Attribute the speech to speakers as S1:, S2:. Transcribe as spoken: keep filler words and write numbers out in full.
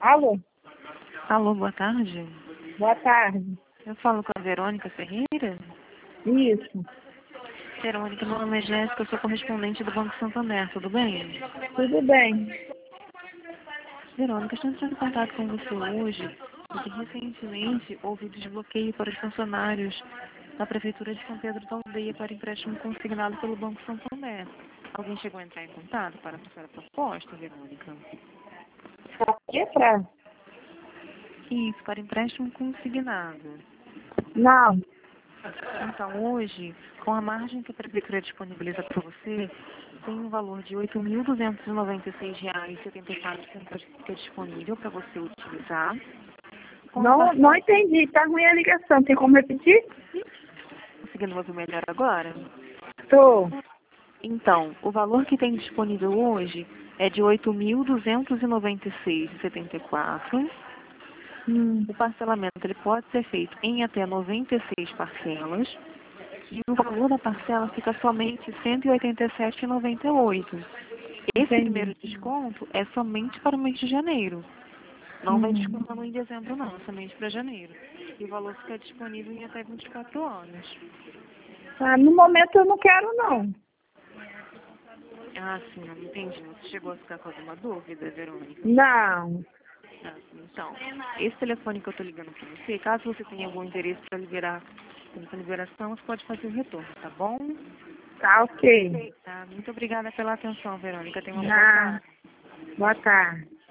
S1: Alô,
S2: Alô, boa tarde.
S1: boa tarde.
S2: Eu falo com a Verônica Ferreira.
S1: Isso,
S2: Verônica, meu nome é Jéssica, eu sou correspondente do Banco Santander, tudo bem?
S1: tudo bem.
S2: Verônica, estou entrando em contato com você hoje, porque recentemente houve desbloqueio para os funcionários da Prefeitura de São Pedro da Aldeia para empréstimo consignado pelo Banco Santander. Alguém chegou a entrar em contato para passar a proposta, Verônica?
S1: Pra quê? Pra...
S2: Isso, para empréstimo consignado.
S1: Não,
S2: Então, hoje, com a margem que a Prefeitura disponibiliza para você, tem um valor de oito mil duzentos e noventa e seis reais e setenta e quatro centavos que fica disponível para você utilizar. Com a
S1: não,
S2: parcela-
S1: não entendi. Tá ruim a ligação. Tem como repetir?
S2: Conseguindo ouvir melhor agora?
S1: Tô.
S2: Então, o valor que tem disponível hoje é de oito mil duzentos e noventa e seis reais e setenta e quatro centavos.
S1: Hum,
S2: O parcelamento ele pode ser feito em até noventa e seis parcelas. E o valor da parcela fica somente cento e oitenta e sete reais e noventa e oito centavos. Esse primeiro
S1: entendi.
S2: desconto é somente para o mês de janeiro. Não vai
S1: Hum.
S2: descontando em dezembro, não. É somente para janeiro. E o valor fica disponível em até vinte e quatro horas.
S1: Ah, no momento eu não quero, não.
S2: Ah, sim, não entendi. Você chegou a ficar com alguma dúvida, Verônica?
S1: Não.
S2: Ah, sim. Então, esse telefone que eu estou ligando para você, caso você tenha algum interesse para liberar essa liberação, você pode fazer o retorno, tá bom?
S1: Tá ok.
S2: Tá. Muito obrigada pela atenção, Verônica. Tenha uma boa
S1: Ah,
S2: tarde.
S1: boa tarde.